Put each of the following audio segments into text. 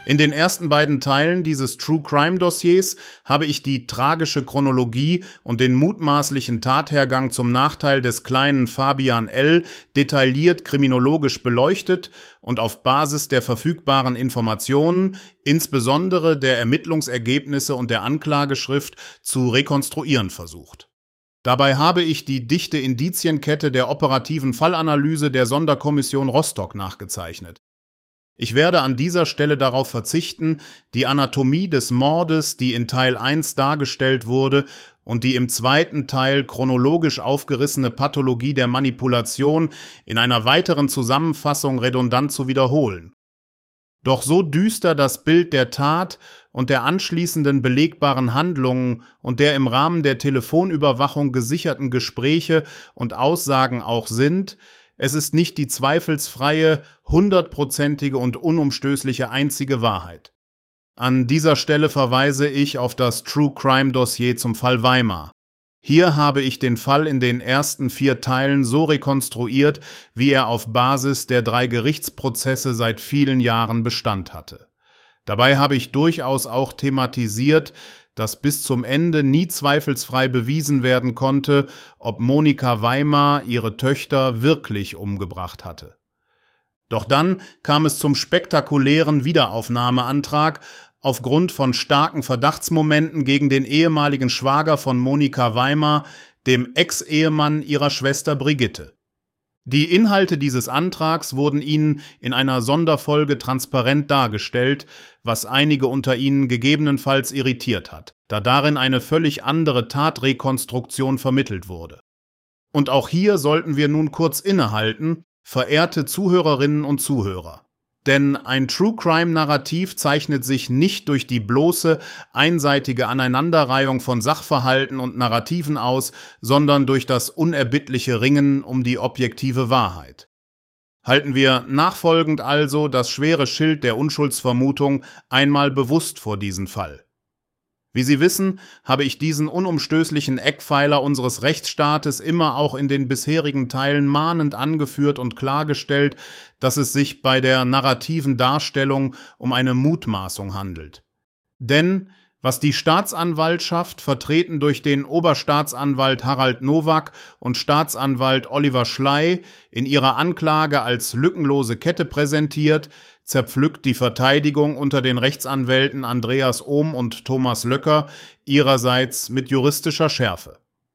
In den ersten beiden Teilen dieses True Crime Dossiers habe ich die tragische Chronologie und den mutmaßlichen Tathergang zum Nachteil des kleinen Fabian L. detailliert kriminologisch beleuchtet und auf Basis der verfügbaren Informationen, insbesondere der Ermittlungsergebnisse und der Anklageschrift, zu rekonstruieren versucht. Dabei habe ich die dichte Indizienkette der operativen Fallanalyse der Sonderkommission Rostock nachgezeichnet. Ich werde an dieser Stelle darauf verzichten, die Anatomie des Mordes, die in Teil 1 dargestellt wurde, und die im zweiten Teil chronologisch aufgerissene Pathologie der Manipulation in einer weiteren Zusammenfassung redundant zu wiederholen. Doch so düster das Bild der Tat und der anschließenden belegbaren Handlungen und der im Rahmen der Telefonüberwachung gesicherten Gespräche und Aussagen auch sind, es ist nicht die zweifelsfreie, 100%ige und unumstößliche einzige Wahrheit. An dieser Stelle verweise ich auf das True Crime Dossier zum Fall Weimar. Hier habe ich den Fall in den ersten 4 Teilen so rekonstruiert, wie er auf Basis der 3 Gerichtsprozesse seit vielen Jahren Bestand hatte. Dabei habe ich durchaus auch thematisiert, dass bis zum Ende nie zweifelsfrei bewiesen werden konnte, ob Monika Weimar ihre Töchter wirklich umgebracht hatte. Doch dann kam es zum spektakulären Wiederaufnahmeantrag aufgrund von starken Verdachtsmomenten gegen den ehemaligen Schwager von Monika Weimar, dem Ex-Ehemann ihrer Schwester Brigitte. Die Inhalte dieses Antrags wurden Ihnen in einer Sonderfolge transparent dargestellt, was einige unter Ihnen gegebenenfalls irritiert hat, da darin eine völlig andere Tatrekonstruktion vermittelt wurde. Und auch hier sollten wir nun kurz innehalten, verehrte Zuhörerinnen und Zuhörer. Denn ein True-Crime-Narrativ zeichnet sich nicht durch die bloße, einseitige Aneinanderreihung von Sachverhalten und Narrativen aus, sondern durch das unerbittliche Ringen um die objektive Wahrheit. Halten wir nachfolgend also das schwere Schild der Unschuldsvermutung einmal bewusst vor diesen Fall. Wie Sie wissen, habe ich diesen unumstößlichen Eckpfeiler unseres Rechtsstaates immer auch in den bisherigen Teilen mahnend angeführt und klargestellt, dass es sich bei der narrativen Darstellung um eine Mutmaßung handelt. Denn was die Staatsanwaltschaft, vertreten durch den Oberstaatsanwalt Harald Nowak und Staatsanwalt Oliver Schley, in ihrer Anklage als lückenlose Kette präsentiert, zerpflückt die Verteidigung unter den Rechtsanwälten Andreas Ohm und Thomas Löcker ihrerseits mit juristischer Schärfe.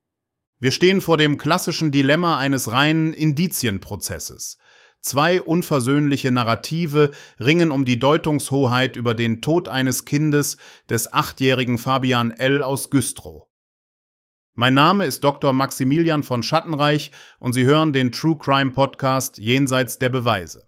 Wir stehen vor dem klassischen Dilemma eines reinen Indizienprozesses. 2 unversöhnliche Narrative ringen um die Deutungshoheit über den Tod eines Kindes, des 8-jährigen Fabian L. aus Güstrow. Mein Name ist Dr. Maximilian von Schattenreich und Sie hören den True Crime Podcast Jenseits der Beweise.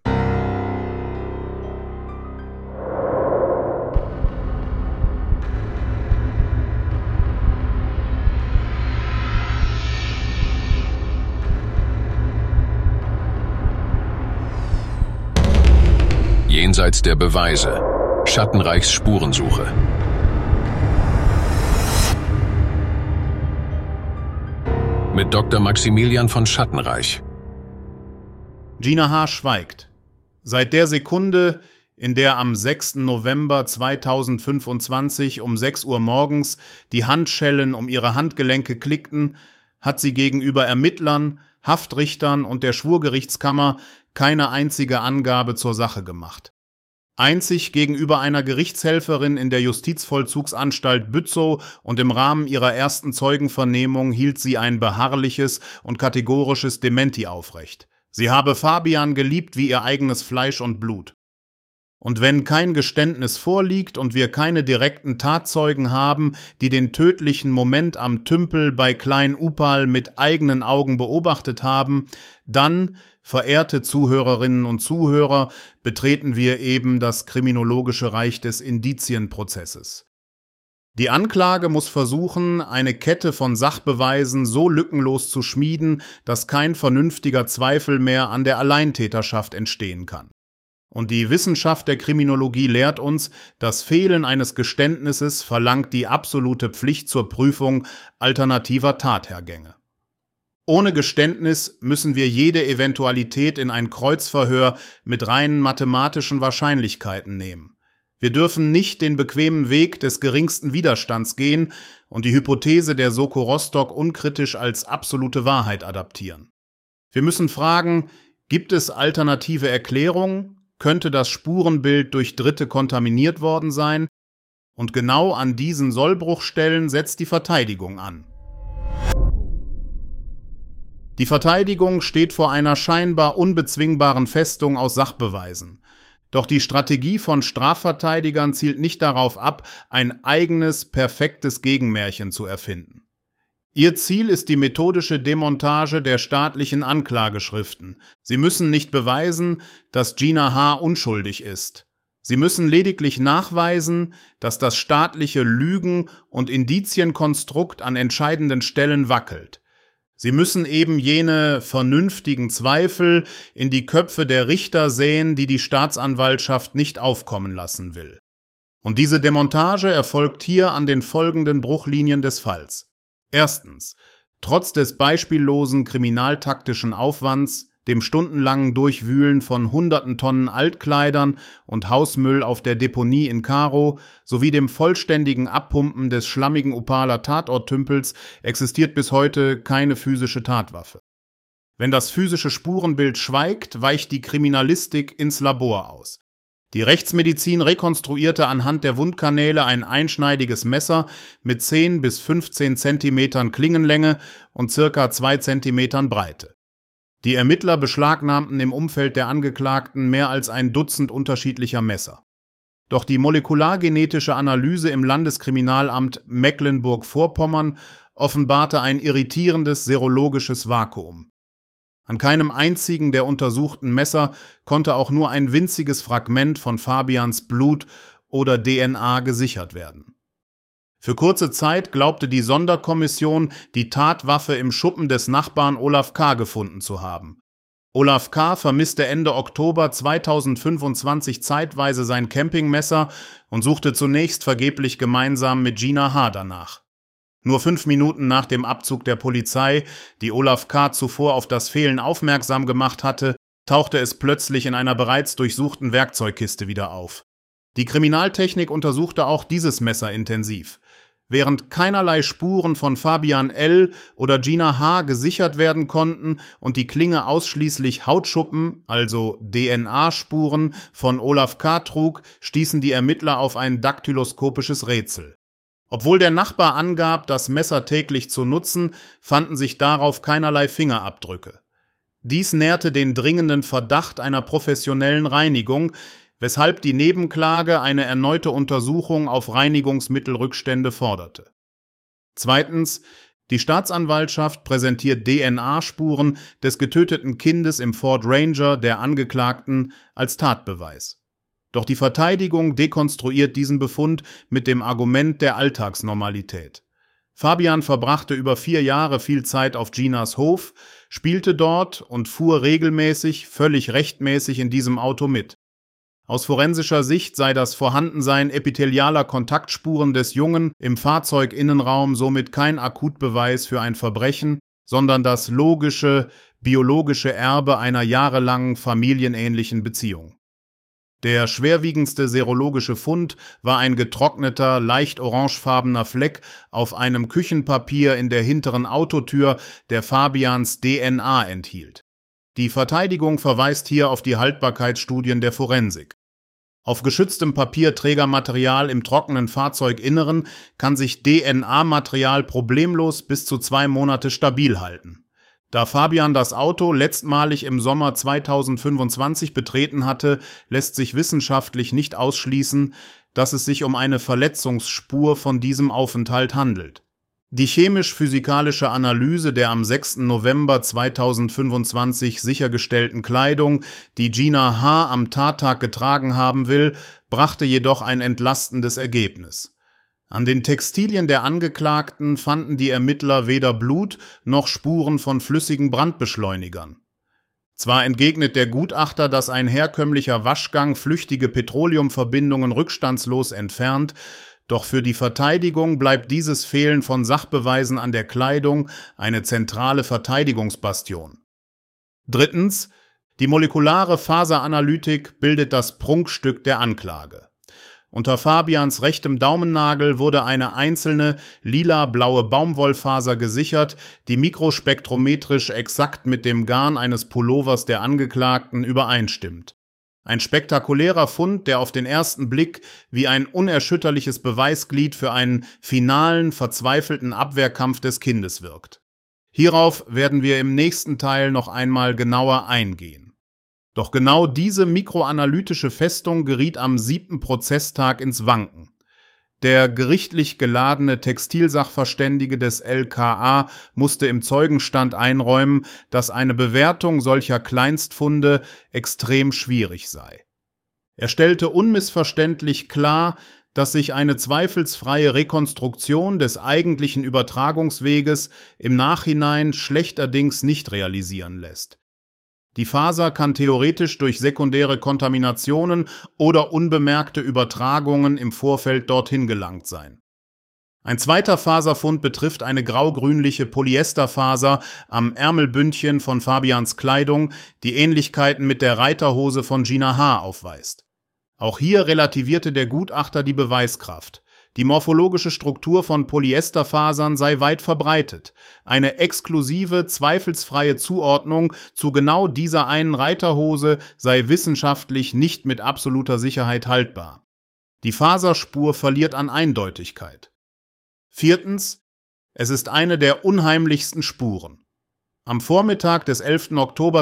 Jenseits der Beweise. Schattenreichs Spurensuche. Mit Dr. Maximilian von Schattenreich. Gina H. schweigt. Seit der Sekunde, in der am 6. November 2025 um 6 Uhr morgens die Handschellen um ihre Handgelenke klickten, hat sie gegenüber Ermittlern, Haftrichtern und der Schwurgerichtskammer keine einzige Angabe zur Sache gemacht. Einzig gegenüber einer Gerichtshelferin in der Justizvollzugsanstalt Bützow und im Rahmen ihrer ersten Zeugenvernehmung hielt sie ein beharrliches und kategorisches Dementi aufrecht. Sie habe Fabian geliebt wie ihr eigenes Fleisch und Blut. Und wenn kein Geständnis vorliegt und wir keine direkten Tatzeugen haben, die den tödlichen Moment am Tümpel bei Klein Upal mit eigenen Augen beobachtet haben, dann, verehrte Zuhörerinnen und Zuhörer, betreten wir eben das kriminologische Reich des Indizienprozesses. Die Anklage muss versuchen, eine Kette von Sachbeweisen so lückenlos zu schmieden, dass kein vernünftiger Zweifel mehr an der Alleintäterschaft entstehen kann. Und die Wissenschaft der Kriminologie lehrt uns, das Fehlen eines Geständnisses verlangt die absolute Pflicht zur Prüfung alternativer Tathergänge. Ohne Geständnis müssen wir jede Eventualität in ein Kreuzverhör mit reinen mathematischen Wahrscheinlichkeiten nehmen. Wir dürfen nicht den bequemen Weg des geringsten Widerstands gehen und die Hypothese der Soko Rostock unkritisch als absolute Wahrheit adaptieren. Wir müssen fragen, gibt es alternative Erklärungen? Könnte das Spurenbild durch Dritte kontaminiert worden sein? Und genau an diesen Sollbruchstellen setzt die Verteidigung an. Die Verteidigung steht vor einer scheinbar unbezwingbaren Festung aus Sachbeweisen. Doch die Strategie von Strafverteidigern zielt nicht darauf ab, ein eigenes, perfektes Gegenmärchen zu erfinden. Ihr Ziel ist die methodische Demontage der staatlichen Anklageschriften. Sie müssen nicht beweisen, dass Gina H. unschuldig ist. Sie müssen lediglich nachweisen, dass das staatliche Lügen- und Indizienkonstrukt an entscheidenden Stellen wackelt. Sie müssen eben jene vernünftigen Zweifel in die Köpfe der Richter säen, die die Staatsanwaltschaft nicht aufkommen lassen will. Und diese Demontage erfolgt hier an den folgenden Bruchlinien des Falls. Erstens, trotz des beispiellosen kriminaltaktischen Aufwands, dem stundenlangen Durchwühlen von hunderten Tonnen Altkleidern und Hausmüll auf der Deponie in Karow sowie dem vollständigen Abpumpen des schlammigen Opaler Tatorttümpels existiert bis heute keine physische Tatwaffe. Wenn das physische Spurenbild schweigt, weicht die Kriminalistik ins Labor aus. Die Rechtsmedizin rekonstruierte anhand der Wundkanäle ein einschneidiges Messer mit 10 bis 15 Zentimetern Klingenlänge und circa 2 Zentimetern Breite. Die Ermittler beschlagnahmten im Umfeld der Angeklagten mehr als ein Dutzend unterschiedlicher Messer. Doch die molekulargenetische Analyse im Landeskriminalamt Mecklenburg-Vorpommern offenbarte ein irritierendes serologisches Vakuum. An keinem einzigen der untersuchten Messer konnte auch nur ein winziges Fragment von Fabians Blut oder DNA gesichert werden. Für kurze Zeit glaubte die Sonderkommission, die Tatwaffe im Schuppen des Nachbarn Olaf K. gefunden zu haben. Olaf K. vermisste Ende Oktober 2025 zeitweise sein Campingmesser und suchte zunächst vergeblich gemeinsam mit Gina H. danach. Nur 5 Minuten nach dem Abzug der Polizei, die Olaf K. zuvor auf das Fehlen aufmerksam gemacht hatte, tauchte es plötzlich in einer bereits durchsuchten Werkzeugkiste wieder auf. Die Kriminaltechnik untersuchte auch dieses Messer intensiv. Während keinerlei Spuren von Fabian L. oder Gina H. gesichert werden konnten und die Klinge ausschließlich Hautschuppen, also DNA-Spuren, von Olaf K. trug, stießen die Ermittler auf ein daktyloskopisches Rätsel. Obwohl der Nachbar angab, das Messer täglich zu nutzen, fanden sich darauf keinerlei Fingerabdrücke. Dies nährte den dringenden Verdacht einer professionellen Reinigung, weshalb die Nebenklage eine erneute Untersuchung auf Reinigungsmittelrückstände forderte. Zweitens, die Staatsanwaltschaft präsentiert DNA-Spuren des getöteten Kindes im Ford Ranger der Angeklagten als Tatbeweis. Doch die Verteidigung dekonstruiert diesen Befund mit dem Argument der Alltagsnormalität. Fabian verbrachte über 4 Jahre viel Zeit auf Ginas Hof, spielte dort und fuhr regelmäßig, völlig rechtmäßig in diesem Auto mit. Aus forensischer Sicht sei das Vorhandensein epithelialer Kontaktspuren des Jungen im Fahrzeuginnenraum somit kein Akutbeweis für ein Verbrechen, sondern das logische, biologische Erbe einer jahrelangen familienähnlichen Beziehung. Der schwerwiegendste serologische Fund war ein getrockneter, leicht orangefarbener Fleck auf einem Küchenpapier in der hinteren Autotür, der Fabians DNA enthielt. Die Verteidigung verweist hier auf die Haltbarkeitsstudien der Forensik. Auf geschütztem Papierträgermaterial im trockenen Fahrzeuginneren kann sich DNA-Material problemlos bis zu 2 Monate stabil halten. Da Fabian das Auto letztmalig im Sommer 2025 betreten hatte, lässt sich wissenschaftlich nicht ausschließen, dass es sich um eine Verletzungsspur von diesem Aufenthalt handelt. Die chemisch-physikalische Analyse der am 6. November 2025 sichergestellten Kleidung, die Gina H. am Tattag getragen haben will, brachte jedoch ein entlastendes Ergebnis. An den Textilien der Angeklagten fanden die Ermittler weder Blut noch Spuren von flüssigen Brandbeschleunigern. Zwar entgegnet der Gutachter, dass ein herkömmlicher Waschgang flüchtige Petroleumverbindungen rückstandslos entfernt, doch für die Verteidigung bleibt dieses Fehlen von Sachbeweisen an der Kleidung eine zentrale Verteidigungsbastion. Drittens, die molekulare Faseranalytik bildet das Prunkstück der Anklage. Unter Fabians rechtem Daumennagel wurde eine einzelne lila-blaue Baumwollfaser gesichert, die mikrospektrometrisch exakt mit dem Garn eines Pullovers der Angeklagten übereinstimmt. Ein spektakulärer Fund, der auf den ersten Blick wie ein unerschütterliches Beweisglied für einen finalen, verzweifelten Abwehrkampf des Kindes wirkt. Hierauf werden wir im nächsten Teil noch einmal genauer eingehen. Doch genau diese mikroanalytische Festung geriet am 7. Prozesstag ins Wanken. Der gerichtlich geladene Textilsachverständige des LKA musste im Zeugenstand einräumen, dass eine Bewertung solcher Kleinstfunde extrem schwierig sei. Er stellte unmissverständlich klar, dass sich eine zweifelsfreie Rekonstruktion des eigentlichen Übertragungsweges im Nachhinein schlechterdings nicht realisieren lässt. Die Faser kann theoretisch durch sekundäre Kontaminationen oder unbemerkte Übertragungen im Vorfeld dorthin gelangt sein. Ein zweiter Faserfund betrifft eine grau-grünliche Polyesterfaser am Ärmelbündchen von Fabians Kleidung, die Ähnlichkeiten mit der Reiterhose von Gina H. aufweist. Auch hier relativierte der Gutachter die Beweiskraft. Die morphologische Struktur von Polyesterfasern sei weit verbreitet. Eine exklusive, zweifelsfreie Zuordnung zu genau dieser einen Reiterhose sei wissenschaftlich nicht mit absoluter Sicherheit haltbar. Die Faserspur verliert an Eindeutigkeit. Viertens, es ist eine der unheimlichsten Spuren. Am Vormittag des 11. Oktober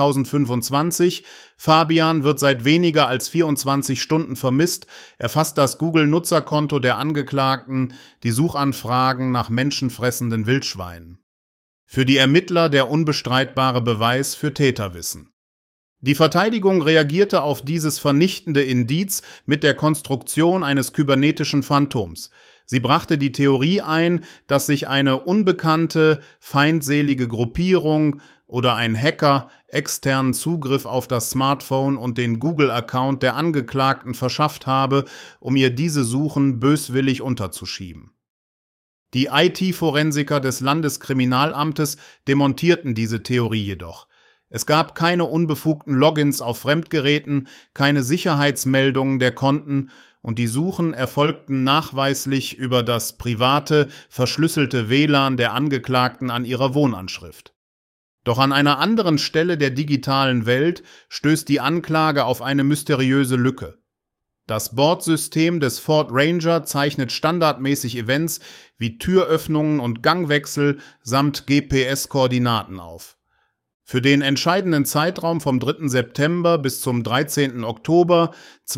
2025, Fabian wird seit weniger als 24 Stunden vermisst, erfasst das Google-Nutzerkonto der Angeklagten die Suchanfragen nach menschenfressenden Wildschweinen. Für die Ermittler der unbestreitbare Beweis für Täterwissen. Die Verteidigung reagierte auf dieses vernichtende Indiz mit der Konstruktion eines kybernetischen Phantoms. Sie brachte die Theorie ein, dass sich eine unbekannte, feindselige Gruppierung oder ein Hacker externen Zugriff auf das Smartphone und den Google-Account der Angeklagten verschafft habe, um ihr diese Suchen böswillig unterzuschieben. Die IT-Forensiker des Landeskriminalamtes demontierten diese Theorie jedoch. Es gab keine unbefugten Logins auf Fremdgeräten, keine Sicherheitsmeldungen der Konten und die Suchen erfolgten nachweislich über das private, verschlüsselte WLAN der Angeklagten an ihrer Wohnanschrift. Doch an einer anderen Stelle der digitalen Welt stößt die Anklage auf eine mysteriöse Lücke. Das Bordsystem des Ford Ranger zeichnet standardmäßig Events wie Türöffnungen und Gangwechsel samt GPS-Koordinaten auf. Für den entscheidenden Zeitraum vom 3. September bis zum 13. Oktober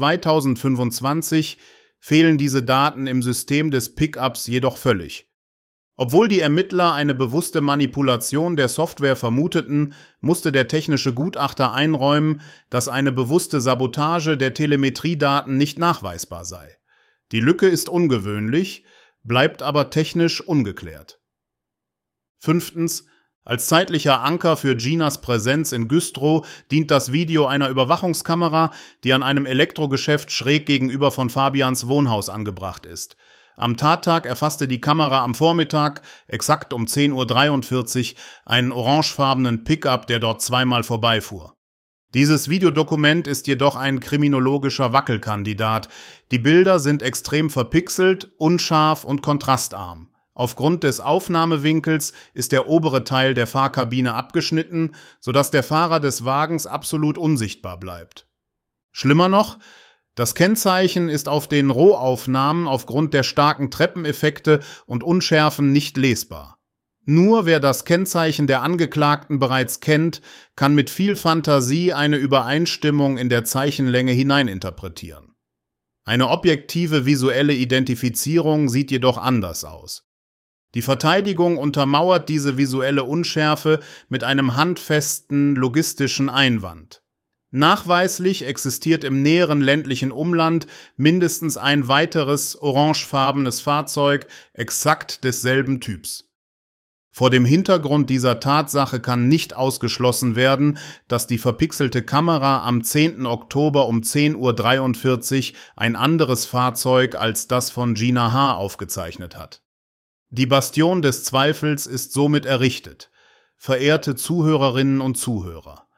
2025 fehlen diese Daten im System des Pickups jedoch völlig. Obwohl die Ermittler eine bewusste Manipulation der Software vermuteten, musste der technische Gutachter einräumen, dass eine bewusste Sabotage der Telemetriedaten nicht nachweisbar sei. Die Lücke ist ungewöhnlich, bleibt aber technisch ungeklärt. Fünftens. Als zeitlicher Anker für Ginas Präsenz in Güstrow dient das Video einer Überwachungskamera, die an einem Elektrogeschäft schräg gegenüber von Fabians Wohnhaus angebracht ist. Am Tattag erfasste die Kamera am Vormittag, exakt um 10:43 Uhr, einen orangefarbenen Pickup, der dort zweimal vorbeifuhr. Dieses Videodokument ist jedoch ein kriminologischer Wackelkandidat. Die Bilder sind extrem verpixelt, unscharf und kontrastarm. Aufgrund des Aufnahmewinkels ist der obere Teil der Fahrkabine abgeschnitten, sodass der Fahrer des Wagens absolut unsichtbar bleibt. Schlimmer noch, das Kennzeichen ist auf den Rohaufnahmen aufgrund der starken Treppeneffekte und Unschärfen nicht lesbar. Nur wer das Kennzeichen der Angeklagten bereits kennt, kann mit viel Fantasie eine Übereinstimmung in der Zeichenlänge hineininterpretieren. Eine objektive visuelle Identifizierung sieht jedoch anders aus. Die Verteidigung untermauert diese visuelle Unschärfe mit einem handfesten logistischen Einwand. Nachweislich existiert im näheren ländlichen Umland mindestens ein weiteres orangefarbenes Fahrzeug exakt desselben Typs. Vor dem Hintergrund dieser Tatsache kann nicht ausgeschlossen werden, dass die verpixelte Kamera am 10. Oktober um 10:43 Uhr ein anderes Fahrzeug als das von Gina H. aufgezeichnet hat. Die Bastion des Zweifels ist somit errichtet. Verehrte Zuhörerinnen und Zuhörer,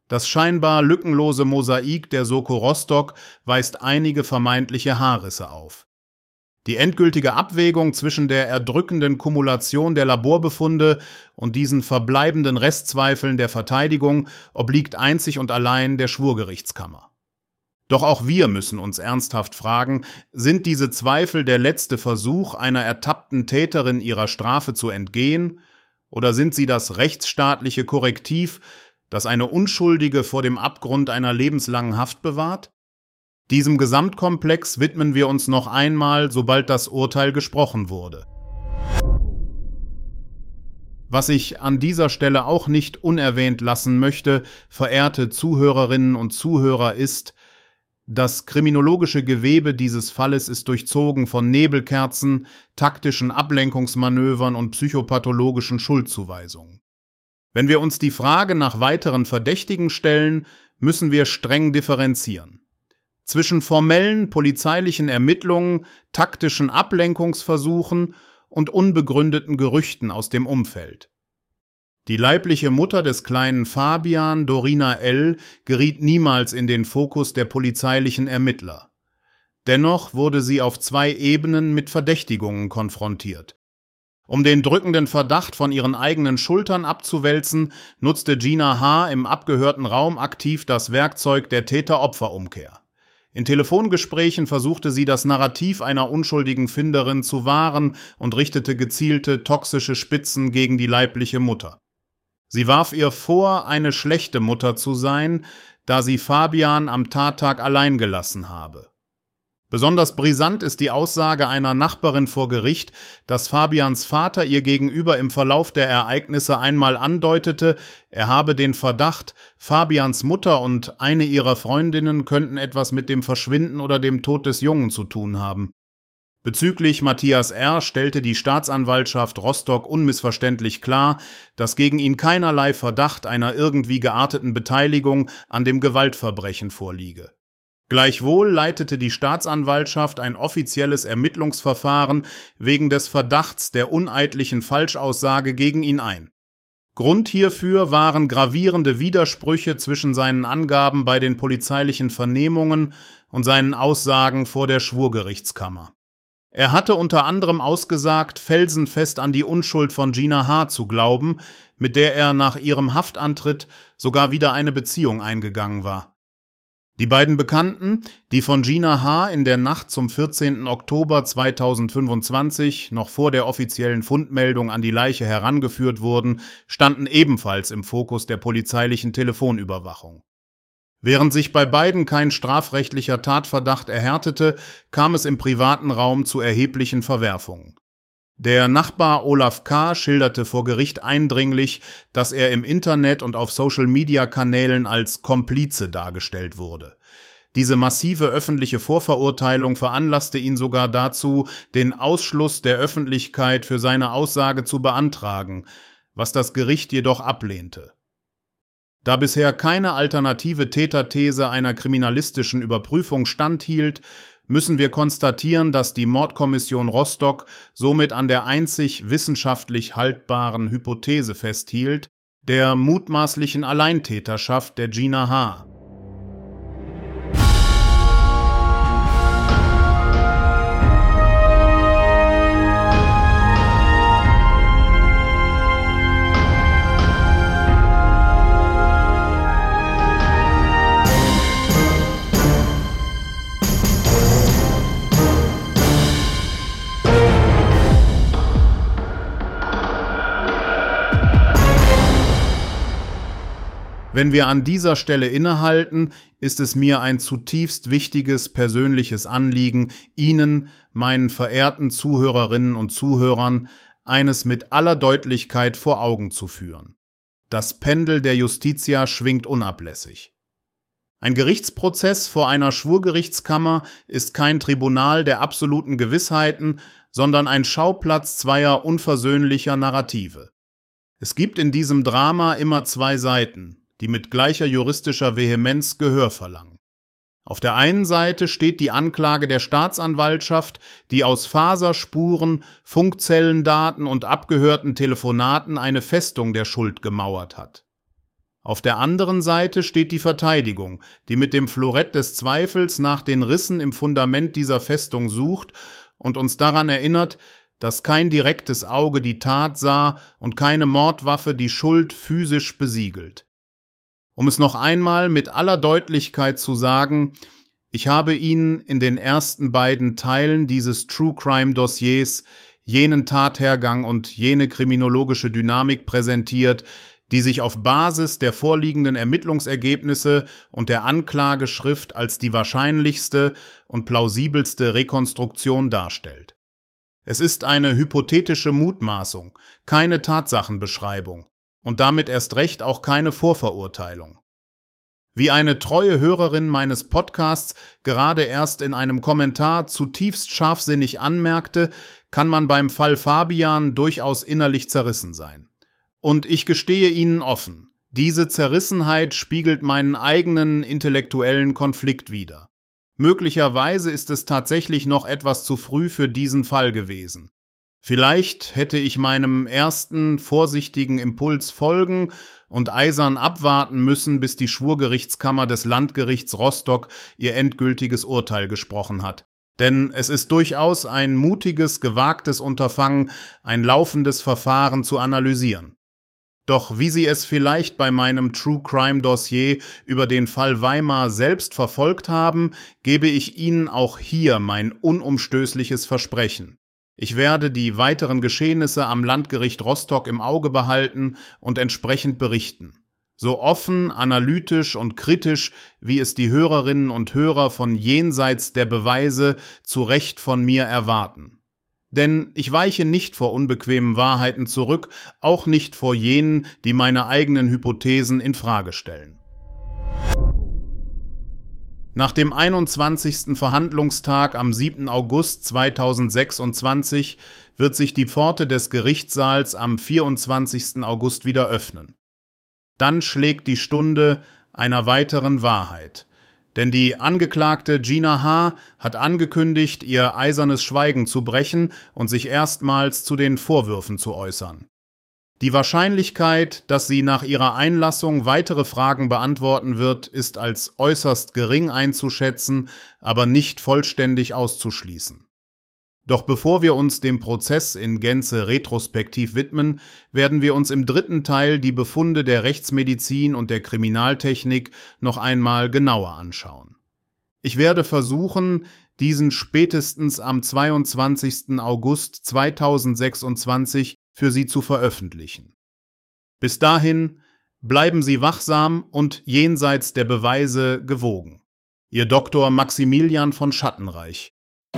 Das scheinbar lückenlose Mosaik der Soko Rostock weist einige vermeintliche Haarrisse auf. Die endgültige Abwägung zwischen der erdrückenden Kumulation der Laborbefunde und diesen verbleibenden Restzweifeln der Verteidigung obliegt einzig und allein der Schwurgerichtskammer. Doch auch wir müssen uns ernsthaft fragen, sind diese Zweifel der letzte Versuch einer ertappten Täterin ihrer Strafe zu entgehen, oder sind sie das rechtsstaatliche Korrektiv, das eine Unschuldige vor dem Abgrund einer lebenslangen Haft bewahrt? Diesem Gesamtkomplex widmen wir uns noch einmal, sobald das Urteil gesprochen wurde. Was ich an dieser Stelle auch nicht unerwähnt lassen möchte, verehrte Zuhörerinnen und Zuhörer, ist: Das kriminologische Gewebe dieses Falles ist durchzogen von Nebelkerzen, taktischen Ablenkungsmanövern und psychopathologischen Schuldzuweisungen. Wenn wir uns die Frage nach weiteren Verdächtigen stellen, müssen wir streng differenzieren. Zwischen formellen polizeilichen Ermittlungen, taktischen Ablenkungsversuchen und unbegründeten Gerüchten aus dem Umfeld. Die leibliche Mutter des kleinen Fabian, Dorina L., geriet niemals in den Fokus der polizeilichen Ermittler. Dennoch wurde sie auf 2 Ebenen mit Verdächtigungen konfrontiert. Um den drückenden Verdacht von ihren eigenen Schultern abzuwälzen, nutzte Gina H. im abgehörten Raum aktiv das Werkzeug der Täter-Opfer-Umkehr. In Telefongesprächen versuchte sie, das Narrativ einer unschuldigen Finderin zu wahren und richtete gezielte, toxische Spitzen gegen die leibliche Mutter. Sie warf ihr vor, eine schlechte Mutter zu sein, da sie Fabian am Tattag allein gelassen habe. Besonders brisant ist die Aussage einer Nachbarin vor Gericht, dass Fabians Vater ihr gegenüber im Verlauf der Ereignisse einmal andeutete, er habe den Verdacht, Fabians Mutter und eine ihrer Freundinnen könnten etwas mit dem Verschwinden oder dem Tod des Jungen zu tun haben. Bezüglich Matthias R. stellte die Staatsanwaltschaft Rostock unmissverständlich klar, dass gegen ihn keinerlei Verdacht einer irgendwie gearteten Beteiligung an dem Gewaltverbrechen vorliege. Gleichwohl leitete die Staatsanwaltschaft ein offizielles Ermittlungsverfahren wegen des Verdachts der uneidlichen Falschaussage gegen ihn ein. Grund hierfür waren gravierende Widersprüche zwischen seinen Angaben bei den polizeilichen Vernehmungen und seinen Aussagen vor der Schwurgerichtskammer. Er hatte unter anderem ausgesagt, felsenfest an die Unschuld von Gina H. zu glauben, mit der er nach ihrem Haftantritt sogar wieder eine Beziehung eingegangen war. Die beiden Bekannten, die von Gina H. in der Nacht zum 14. Oktober 2025 noch vor der offiziellen Fundmeldung an die Leiche herangeführt wurden, standen ebenfalls im Fokus der polizeilichen Telefonüberwachung. Während sich bei beiden kein strafrechtlicher Tatverdacht erhärtete, kam es im privaten Raum zu erheblichen Verwerfungen. Der Nachbar Olaf K. schilderte vor Gericht eindringlich, dass er im Internet und auf Social-Media-Kanälen als Komplize dargestellt wurde. Diese massive öffentliche Vorverurteilung veranlasste ihn sogar dazu, den Ausschluss der Öffentlichkeit für seine Aussage zu beantragen, was das Gericht jedoch ablehnte. Da bisher keine alternative Täterthese einer kriminalistischen Überprüfung standhielt, müssen wir konstatieren, dass die Mordkommission Rostock somit an der einzig wissenschaftlich haltbaren Hypothese festhielt, der mutmaßlichen Alleintäterschaft der Gina H. Wenn wir an dieser Stelle innehalten, ist es mir ein zutiefst wichtiges persönliches Anliegen, Ihnen, meinen verehrten Zuhörerinnen und Zuhörern, eines mit aller Deutlichkeit vor Augen zu führen. Das Pendel der Justitia schwingt unablässig. Ein Gerichtsprozess vor einer Schwurgerichtskammer ist kein Tribunal der absoluten Gewissheiten, sondern ein Schauplatz zweier unversöhnlicher Narrative. Es gibt in diesem Drama immer 2 Seiten, die mit gleicher juristischer Vehemenz Gehör verlangen. Auf der einen Seite steht die Anklage der Staatsanwaltschaft, die aus Faserspuren, Funkzellendaten und abgehörten Telefonaten eine Festung der Schuld gemauert hat. Auf der anderen Seite steht die Verteidigung, die mit dem Florett des Zweifels nach den Rissen im Fundament dieser Festung sucht und uns daran erinnert, dass kein direktes Auge die Tat sah und keine Mordwaffe die Schuld physisch besiegelt. Um es noch einmal mit aller Deutlichkeit zu sagen, ich habe Ihnen in den ersten beiden Teilen dieses True Crime Dossiers jenen Tathergang und jene kriminologische Dynamik präsentiert, die sich auf Basis der vorliegenden Ermittlungsergebnisse und der Anklageschrift als die wahrscheinlichste und plausibelste Rekonstruktion darstellt. Es ist eine hypothetische Mutmaßung, keine Tatsachenbeschreibung und damit erst recht auch keine Vorverurteilung. Wie eine treue Hörerin meines Podcasts gerade erst in einem Kommentar zutiefst scharfsinnig anmerkte, kann man beim Fall Fabian durchaus innerlich zerrissen sein. Und ich gestehe Ihnen offen, diese Zerrissenheit spiegelt meinen eigenen intellektuellen Konflikt wider. Möglicherweise ist es tatsächlich noch etwas zu früh für diesen Fall gewesen. Vielleicht hätte ich meinem ersten vorsichtigen Impuls folgen und eisern abwarten müssen, bis die Schwurgerichtskammer des Landgerichts Rostock ihr endgültiges Urteil gesprochen hat. Denn es ist durchaus ein mutiges, gewagtes Unterfangen, ein laufendes Verfahren zu analysieren. Doch wie Sie es vielleicht bei meinem True Crime Dossier über den Fall Weimar selbst verfolgt haben, gebe ich Ihnen auch hier mein unumstößliches Versprechen. Ich werde die weiteren Geschehnisse am Landgericht Rostock im Auge behalten und entsprechend berichten. So offen, analytisch und kritisch, wie es die Hörerinnen und Hörer von Jenseits der Beweise zu Recht von mir erwarten. Denn ich weiche nicht vor unbequemen Wahrheiten zurück, auch nicht vor jenen, die meine eigenen Hypothesen in Frage stellen. Nach dem 21. Verhandlungstag am 7. August 2026 wird sich die Pforte des Gerichtssaals am 24. August wieder öffnen. Dann schlägt die Stunde einer weiteren Wahrheit. Denn die Angeklagte Gina H. hat angekündigt, ihr eisernes Schweigen zu brechen und sich erstmals zu den Vorwürfen zu äußern. Die Wahrscheinlichkeit, dass sie nach ihrer Einlassung weitere Fragen beantworten wird, ist als äußerst gering einzuschätzen, aber nicht vollständig auszuschließen. Doch bevor wir uns dem Prozess in Gänze retrospektiv widmen, werden wir uns im dritten Teil die Befunde der Rechtsmedizin und der Kriminaltechnik noch einmal genauer anschauen. Ich werde versuchen, diesen spätestens am 22. August 2026 für Sie zu veröffentlichen. Bis dahin bleiben Sie wachsam und jenseits der Beweise gewogen. Ihr Dr. Maximilian von Schattenreich.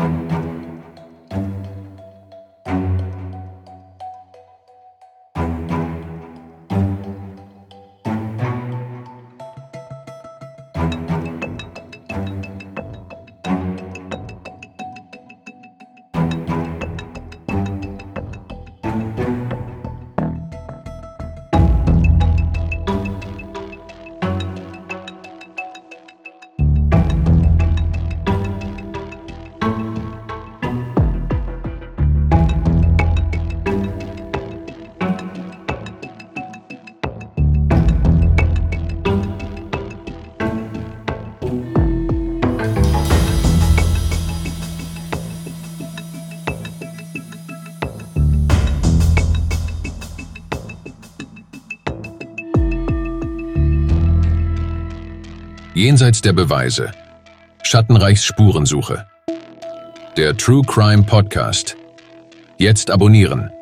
Jenseits der Beweise. Schattenreichs Spurensuche. Der True Crime Podcast. Jetzt abonnieren.